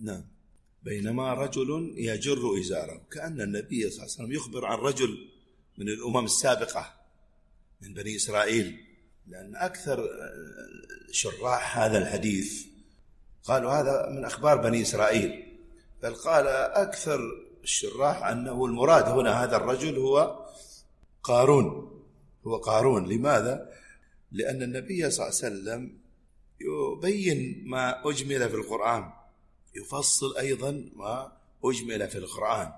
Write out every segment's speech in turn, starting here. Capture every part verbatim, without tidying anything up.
نعم. بينما رجل يجر إزاره، كأن النبي صلى الله عليه وسلم يخبر عن رجل من الأمم السابقة من بني إسرائيل، لأن أكثر شراح هذا الحديث قالوا هذا من أخبار بني إسرائيل، بل قال أكثر الشراح أنه المراد هنا هذا الرجل هو قارون، هو قارون. لماذا؟ لأن النبي صلى الله عليه وسلم يبين ما أجمل في القرآن، يفصل أيضا ما أجمل في القرآن،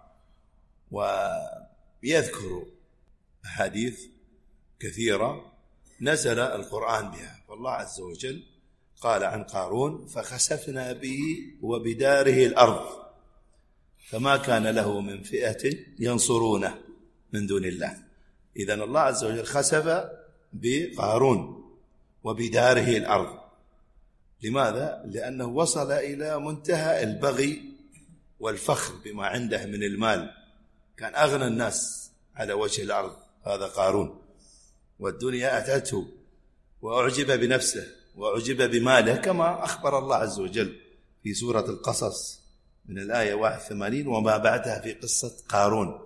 ويذكر أحاديث كثيرة نزل القرآن بها. والله عز وجل قال عن قارون: فخسفنا به وبداره الأرض فما كان له من فئة ينصرونه من دون الله. إذن الله عز وجل خسف بقارون وبداره الأرض. لماذا؟ لأنه وصل إلى منتهى البغي والفخر بما عنده من المال، كان أغنى الناس على وجه الأرض هذا قارون، والدنيا أتته وأعجب بنفسه وأعجب بماله، كما أخبر الله عز وجل في سورة القصص من الآية واحد وثمانين وما بعدها في قصة قارون: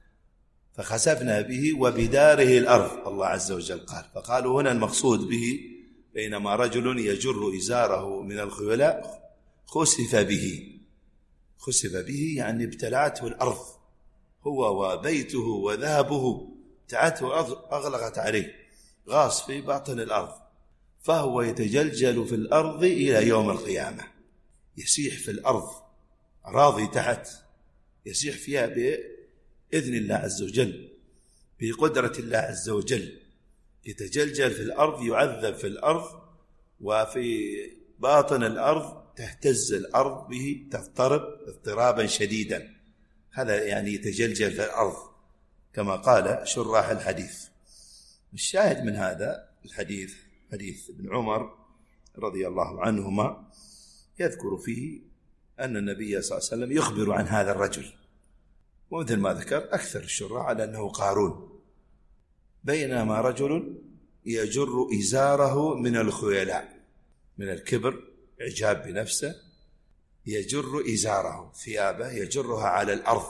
فخسفنا به وبداره الأرض. الله عز وجل قال، فقالوا هنا المقصود به بينما رجل يجر إزاره من الخيلاء خسف به. خسف به يعني ابتلعته الأرض، هو وبيته وذهبه ابتلعته أغلقت عليه، غاص في باطن الأرض، فهو يتجلجل في الأرض إلى يوم القيامة، يسيح في الأرض راضي تحت، يسيح فيها بإذن الله عز وجل، بقدرة الله عز وجل، يتجلجل في الأرض، يعذب في الأرض، وفي باطن الأرض تهتز الأرض به، تضطرب اضطرابا شديدا. هذا يعني يتجلجل في الأرض كما قال شراح الحديث. الشاهد من هذا الحديث حديث ابن عمر رضي الله عنهما يذكر فيه أن النبي صلى الله عليه وسلم يخبر عن هذا الرجل، ومثل ما ذكر أكثر الشراح على أنه قارون. بينما رجل يجر إزاره من الخيلاء، من الكبر، إعجاب بنفسه، يجر إزاره ثيابه يجرها على الأرض.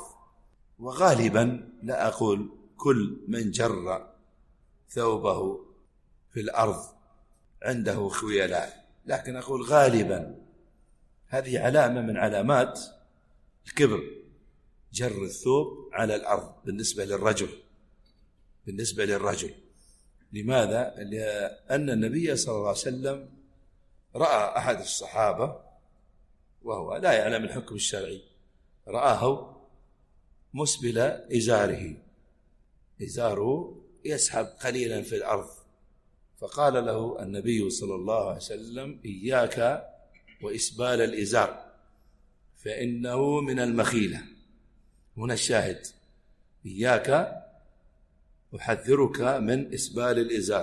وغالبا لا أقول كل من جر ثوبه في الأرض عنده خيلاء، لكن أقول غالبا هذه علامة من علامات الكبر، جر الثوب على الأرض بالنسبة للرجل بالنسبة للرجل لماذا؟ لأن النبي صلى الله عليه وسلم رأى أحد الصحابة وهو لا يعلم الحكم الشرعي، رآه مسبل إزاره، إزاره يسحب قليلا في الأرض، فقال له النبي صلى الله عليه وسلم: إياك وإسبال الإزار فإنه من المخيلة. هنا الشاهد: إياك، أحذرك من إسبال الإزار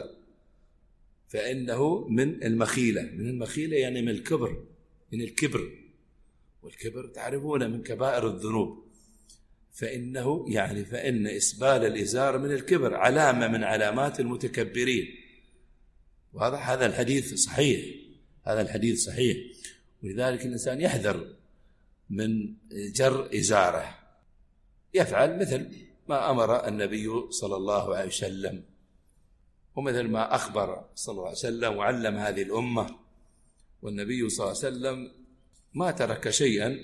فإنه من المخيلة. من المخيلة يعني من الكبر، من الكبر، والكبر تعرفون من كبائر الذنوب. فإنه يعني فإن إسبال الإزار من الكبر، علامة من علامات المتكبرين. وهذا هذا الحديث صحيح، هذا الحديث صحيح. ولذلك الإنسان يحذر من جر إزاره، يفعل مثل ما أمر النبي صلى الله عليه وسلم، ومثل ما أخبر صلى الله عليه وسلم وعلم هذه الأمة. والنبي صلى الله عليه وسلم ما ترك شيئا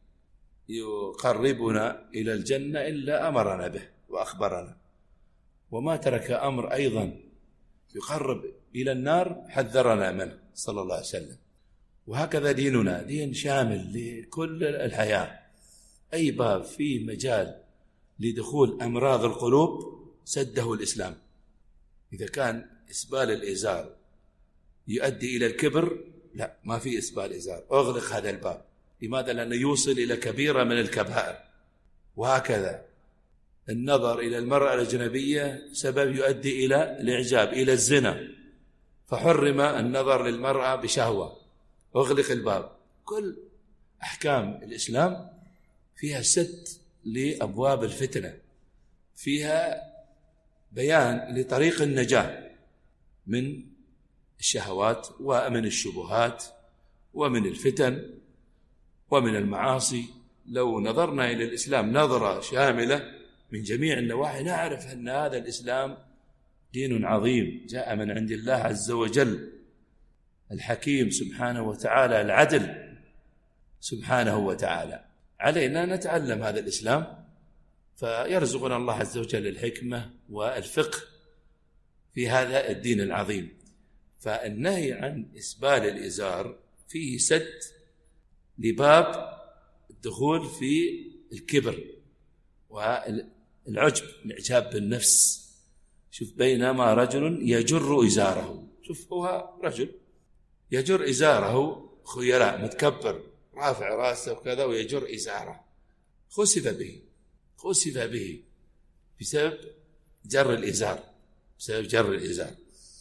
يقربنا إلى الجنة إلا أمرنا به وأخبرنا، وما ترك أمر أيضا يقرب إلى النار حذرنا منه صلى الله عليه وسلم. وهكذا ديننا دين شامل لكل الحياة، أي باب فيه مجال لدخول أمراض القلوب سده الإسلام. إذا كان إسبال الإزار يؤدي إلى الكبر، لا، ما في إسبال إزار، أغلق هذا الباب. لماذا؟ لأنه يوصل إلى كبيرة من الكبائر. وهكذا النظر إلى المرأة الأجنبية سبب يؤدي إلى الإعجاب، إلى الزنا، فحرم النظر للمرأة بشهوة، أغلق الباب. كل أحكام الإسلام فيها سد لأبواب الفتنة، فيها بيان لطريق النجاة من الشهوات ومن الشبهات ومن الفتن ومن المعاصي لو نظرنا إلى الإسلام نظرة شاملة من جميع النواحي نعرف أن هذا الإسلام دين عظيم جاء من عند الله عز وجل الحكيم سبحانه وتعالى العدل سبحانه وتعالى. علينا نتعلم هذا الإسلام فيرزقنا الله عز وجل الحكمة والفقه في هذا الدين العظيم. فالنهي عن إسبال الإزار فيه سد لباب الدخول في الكبر والعجب الإعجاب بالنفس. شوف بينما رجل يجر إزاره، شوف هو رجل يجر إزاره خيلاء متكبر رافع راسه وكذا ويجر إزاره، خسف به خسف به بسبب جر الإزار بسبب جر الإزار.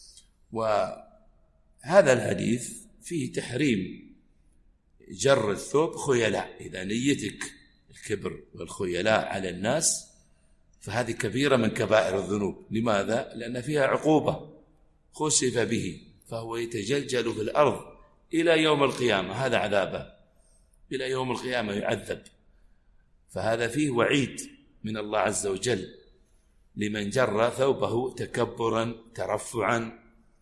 وهذا الحديث فيه تحريم جر الثوب خيلاء. إذا نيتك الكبر والخيلاء على الناس فهذه كبيرة من كبائر الذنوب. لماذا؟ لأن فيها عقوبة، خسف به فهو يتجلجل في الأرض إلى يوم القيامة، هذا عذابه إلى يوم القيامة يعذب. فهذا فيه وعيد من الله عز وجل لمن جر ثوبه تكبرا ترفعا.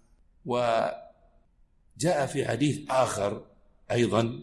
وجاء في حديث آخر أيضا،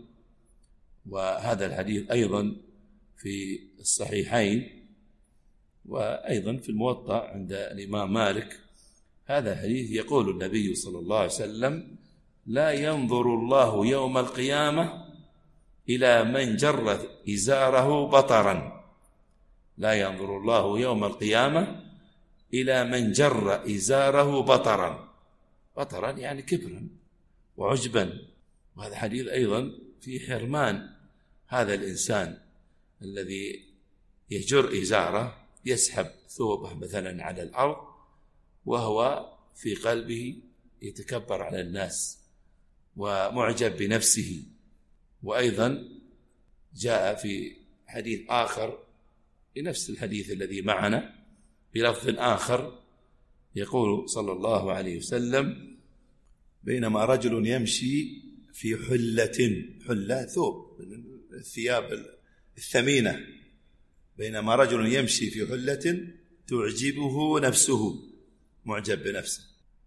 وهذا الحديث أيضا في الصحيحين وأيضا في الموطأ عند الإمام مالك، هذا حديث يقول النبي صلى الله عليه وسلم: لا ينظر الله يوم القيامة إلى من جر إزاره بطرا. لا ينظر الله يوم القيامة إلى من جر إزاره بطرا. بطرا يعني كبرا وعجبا. وهذا حديث أيضا في حرمان هذا الإنسان الذي يجر إزاره، يسحب ثوبه مثلا على الأرض وهو في قلبه يتكبر على الناس ومعجب بنفسه. وأيضا جاء في حديث آخر بنفس الحديث الذي معنا بلفظ آخر يقول صلى الله عليه وسلم: بينما رجل يمشي في حلة، حلة ثوب الثياب الثمينة، بينما رجل يمشي في حلة تعجبه نفسه، معجب بنفسه،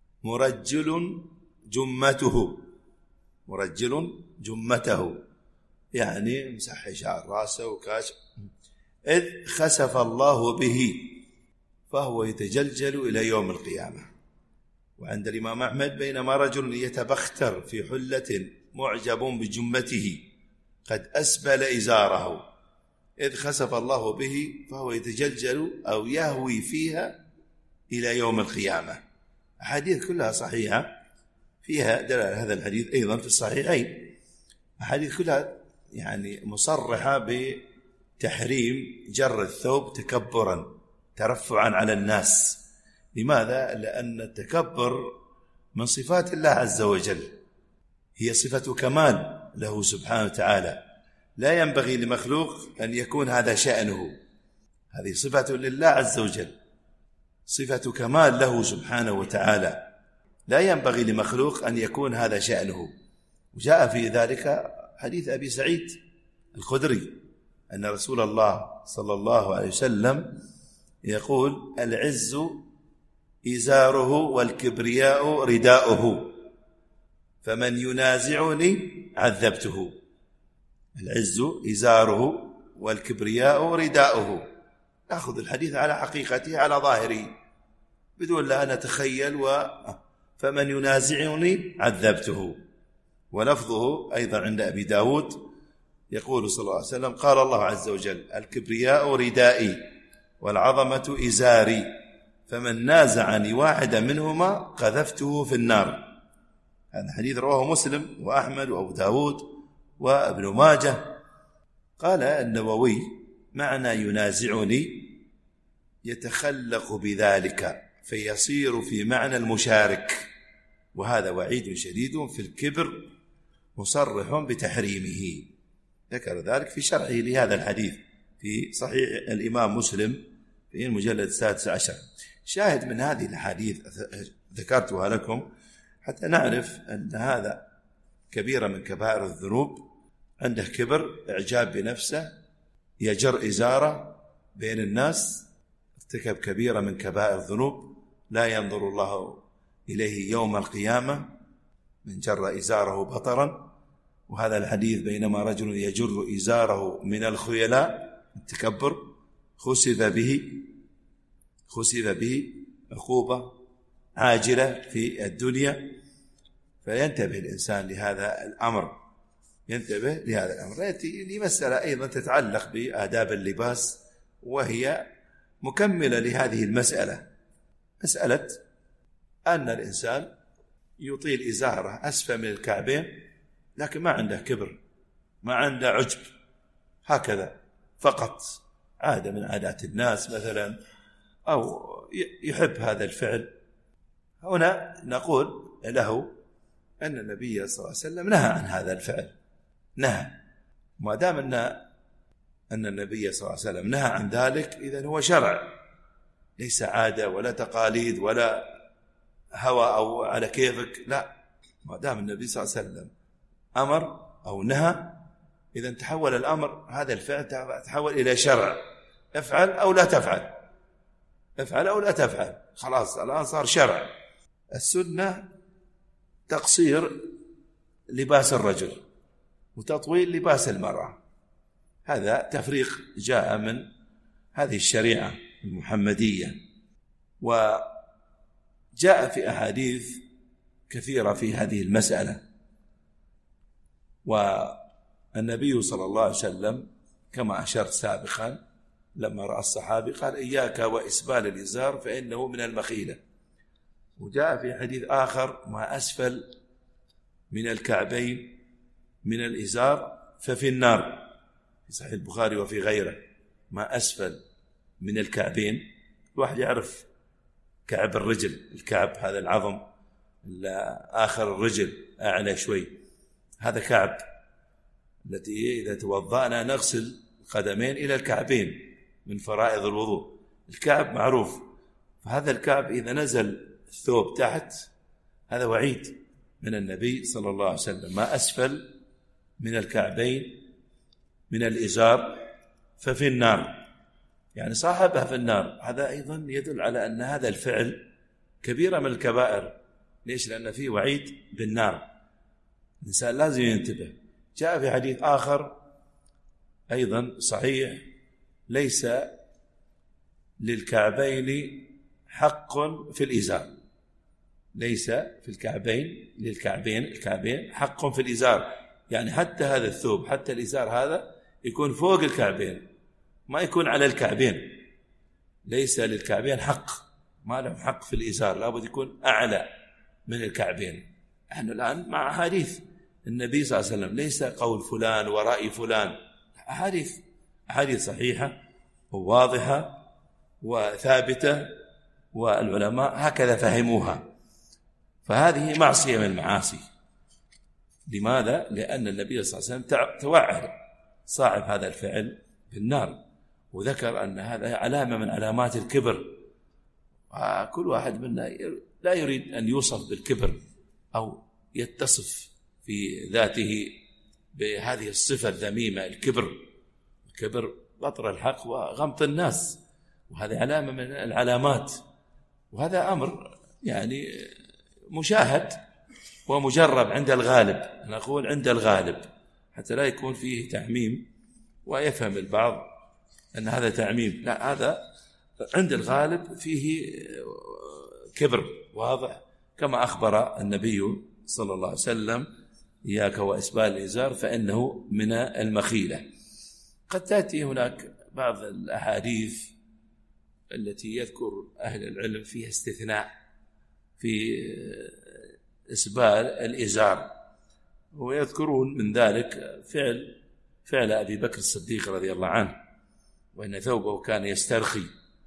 مرجل جمته، مرجل جمته يعني مسحي شعر راسه وكاشف، إذ خسف الله به فهو يتجلجل إلى يوم القيامة. وعند الإمام أحمد: بينما رجل يتبختر في حلة معجب بجمته قد أسبل إزاره إذ خسف الله به فهو يتجلجل أو يهوي فيها إلى يوم القيامة. أحاديث كلها صحيحة فيها دلالة. هذا الحديث أيضا في الصحيحين، أحاديث كلها يعني مصرحة بتحريم جر الثوب تكبرا ترفعا على الناس. لماذا؟ لأن التكبر من صفات الله عز وجل، هي صفة كمال له سبحانه وتعالى، لا ينبغي لمخلوق أن يكون هذا شأنه. هذه صفة لله عز وجل، صفة كمال له سبحانه وتعالى، لا ينبغي لمخلوق أن يكون هذا شأنه. وجاء في ذلك حديث أبي سعيد الخدري أن رسول الله صلى الله عليه وسلم يقول: العز إزاره والكبرياء رداؤه فمن ينازعني عذبته. العز إزاره والكبرياء رداؤه. نأخذ الحديث على حقيقته على ظاهره بدون لا نتخيل. و فمن ينازعني عذبته. ولفظه أيضا عند أبي داود يقول صلى الله عليه وسلم: قال الله عز وجل: الكبرياء ردائي والعظمة إزاري فمن نازعني واحدا منهما قذفته في النار. هذا حديث رواه مسلم وأحمد وأبو داود وابن ماجه. قال النووي: معنى ينازعني يتخلق بذلك فيصير في معنى المشارك، وهذا وعيد شديد في الكبر مصرح بتحريمه. ذكر ذلك في شرحه لهذا الحديث في صحيح الإمام مسلم في المجلد السادس عشر. شاهد من هذه الحديث ذكرتها لكم حتى نعرف أن هذا كبيرة من كبائر الذنوب عنده كبر، إعجاب بنفسه، يجر إزاره بين الناس، ارتكب كبيرة من كبائر الذنوب لا ينظر الله إليه يوم القيامة، من جر إزاره بطرا. وهذا الحديث بينما رجل يجر إزاره من الخيلاء التكبر خسف به خسف به عقوبة عاجلة في الدنيا. فينتبه الإنسان لهذا الأمر، ينتبه لهذا الأمر. يأتي لي مسألة أيضا تتعلق بآداب اللباس، وهي مكملة لهذه المسألة، مسألة أن الإنسان يطيل إزاره أسفل من الكعبين لكن ما عنده كبر، ما عنده عجب، هكذا فقط، عادة من عادات الناس مثلا، أو يحب هذا الفعل. هنا نقول له أن النبي صلى الله عليه وسلم نهى عن هذا الفعل، نهى. ما دام أن أن النبي صلى الله عليه وسلم نهى عن ذلك، إذن هو شرع، ليس عادة ولا تقاليد ولا هوى أو على كيفك، لا. ما دام النبي صلى الله عليه وسلم أمر أو نهى، إذن تحول الأمر، هذا الفعل تحول إلى شرع، افعل أو لا تفعل، افعل أو لا تفعل، خلاص الآن صار شرع. السنة تقصير لباس الرجل وتطويل لباس المرأة، هذا تفريق جاء من هذه الشريعة المحمدية، وجاء في أحاديث كثيرة في هذه المسألة. والنبي صلى الله عليه وسلم كما أشرت سابقا لما رأى الصحابي قال: إياك وإسبال الإزار فإنه من المخيلة. وجاء في حديث آخر: ما أسفل من الكعبين من الإزار ففي النار، في صحيح البخاري وفي غيره. ما أسفل من الكعبين، الواحد يعرف كعب الرجل، الكعب هذا العظم آخر الرجل أعلى شوي، هذا كعب التي إذا توضأنا نغسل القدمين إلى الكعبين من فرائض الوضوء، الكعب معروف. فهذا الكعب إذا نزل الثوب تحت، هذا وعيد من النبي صلى الله عليه وسلم: ما أسفل من الكعبين من الإزار ففي النار، يعني صاحبها في النار. هذا أيضا يدل على أن هذا الفعل كبيرة من الكبائر. ليش؟ لأن فيه وعيد بالنار، الإنسان لازم ينتبه. جاء في حديث آخر أيضا صحيح: ليس للكعبين حق في الإزار، ليس في الكعبين للكعبين الكعبين حق في الإزار، يعني حتى هذا الثوب، حتى الإزار هذا يكون فوق الكعبين، ما يكون على الكعبين. ليس للكعبين حق، ما لهم حق في الإزار، لابد يكون أعلى من الكعبين. نحن الآن مع أحاديث النبي صلى الله عليه وسلم، ليس قول فلان ورأي فلان، أحاديث أحاديث صحيحة وواضحة وثابتة، والعلماء هكذا فهموها. فهذه معصية من المعاصي. لماذا؟ لأن النبي صلى الله عليه وسلم توعد صاحب هذا الفعل بالنار، وذكر أن هذا علامة من علامات الكبر. وكل واحد منا لا يريد أن يوصف بالكبر أو يتصف في ذاته بهذه الصفة الذميمة، الكبر. الكبر بطر الحق وغمط الناس، وهذه علامة من العلامات، وهذا أمر يعني مشاهد ومجرب عند الغالب. أنا أقول عند الغالب حتى لا يكون فيه تعميم ويفهم البعض أن هذا تعميم، لا، هذا عند الغالب فيه كبر واضح، كما أخبر النبي صلى الله عليه وسلم: إياك وإسبال الإزار فإنه من المخيلة. قد تأتي هناك بعض الأحاديث التي يذكر أهل العلم فيها استثناء في إسبال الإزار، ويذكرون من ذلك فعل فعل أبي بكر الصديق رضي الله عنه، وأن ثوبه كان يسترخي،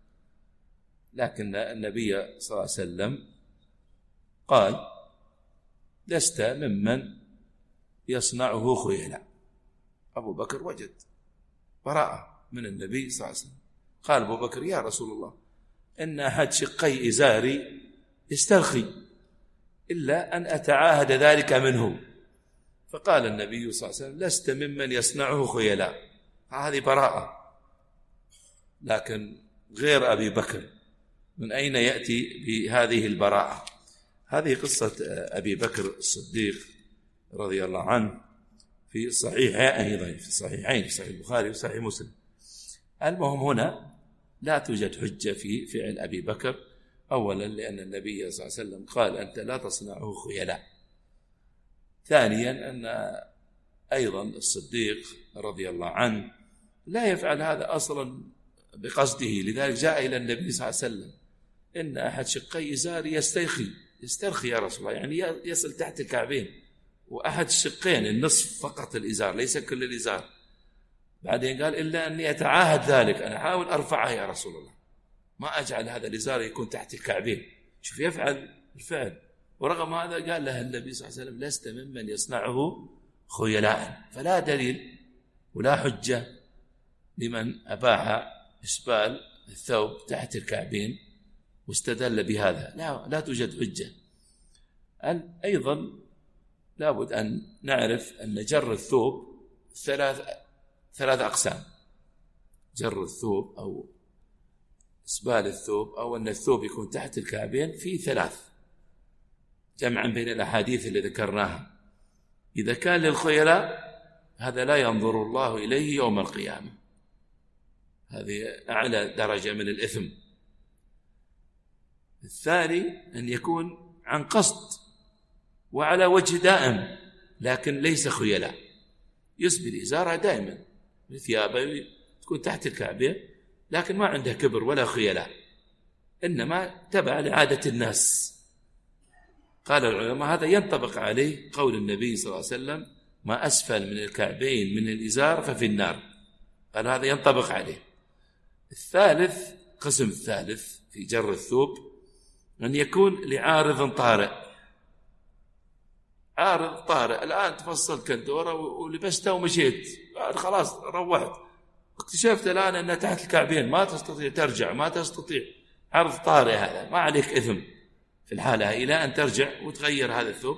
لكن النبي صلى الله عليه وسلم قال: لست ممن يصنعه خيلا. أبو بكر وجد براءة من النبي صلى الله عليه وسلم. قال أبو بكر: يا رسول الله، إن أحد شقي إزاري يسترخي، إلا أن أتعاهد ذلك منه، فقال النبي صلى الله عليه وسلم: لست ممن يصنعه خيلاء. هذه براءة. لكن غير أبي بكر من أين يأتي بهذه البراءة؟ هذه قصة أبي بكر الصديق رضي الله عنه في الصحيح أيضا، في الصحيحين، في صحيح البخاري وصحيح مسلم. المهم هنا لا توجد حجة في فعل أبي بكر، أولا لأن النبي صلى الله عليه وسلم قال: أنت لا تصنعه خيلاء. ثانيا أن أيضا الصديق رضي الله عنه لا يفعل هذا أصلا بقصده، لذلك جاء إلى النبي صلى الله عليه وسلم: إن أحد شقي إزاري يسترخي يسترخي يا رسول الله، يعني يصل تحت الكعبين، وأحد الشقين النصف فقط الإزار ليس كل الإزار. بعدين قال: إلا أني أتعاهد ذلك، أنا أحاول أرفعها يا رسول الله، ما أجعل هذا الإزار يكون تحت الكعبين. شوف يفعل الفعل، ورغم هذا قال له النبي صلى الله عليه وسلم: لست ممن يصنعه خيلاء. فلا دليل ولا حجة لمن أباح إسبال الثوب تحت الكعبين واستدل بهذا، لا, لا توجد حجة. أيضا لابد أن نعرف أن جر الثوب ثلاث ثلاث أقسام: جر الثوب أو إسبال الثوب أو أن الثوب يكون تحت الكعبين في ثلاث، جمعا بين الأحاديث اللي ذكرناها. إذا كان للخيلاء هذا لا ينظر الله إليه يوم القيامة، هذه أعلى درجة من الإثم. الثاني أن يكون عن قصد وعلى وجه دائم لكن ليس خيلاء، يسبل إزارة دائما، ثيابه تكون تحت الكعبين لكن ما عنده كبر ولا خيلاء، إنما تبع لعادة الناس. قال العلماء: هذا ينطبق عليه قول النبي صلى الله عليه وسلم: ما أسفل من الكعبين من الإزار ففي النار. قال هذا ينطبق عليه. الثالث، قسم الثالث في جر الثوب، أن يكون لعارض طارئ. عارض طارئ، الآن تفصل كندورة ولبسته ومشيت، خلاص روحت، اكتشفت الآن أنها تحت الكعبين، ما تستطيع ترجع، ما تستطيع، عرض طارئ هذا، ما عليك إثم في الحالة إلى أن ترجع وتغير هذا الثوب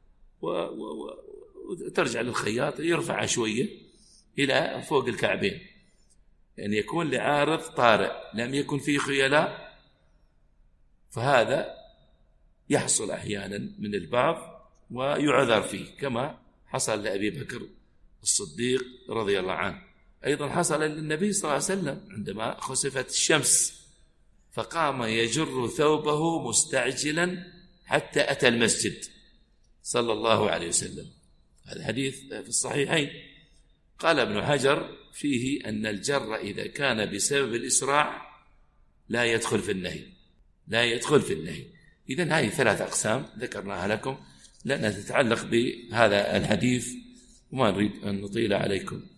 وترجع للخياط يرفع شوية إلى فوق الكعبين، يعني يكون لعارض طارئ لم يكن فيه خيلاء. فهذا يحصل أحيانا من البعض ويعذر فيه، كما حصل لأبي بكر الصديق رضي الله عنه. أيضا حصل للنبي صلى الله عليه وسلم عندما خسفت الشمس فقام يجر ثوبه مستعجلا حتى أتى المسجد صلى الله عليه وسلم. هذا حديث في الصحيحين. قال ابن حجر فيه أن الجر إذا كان بسبب الإسراع لا يدخل في النهي، لا يدخل في النهي. إذن هذه ثلاث أقسام ذكرناها لكم لأنها تتعلق بهذا الحديث وما نريد أن نطيل عليكم.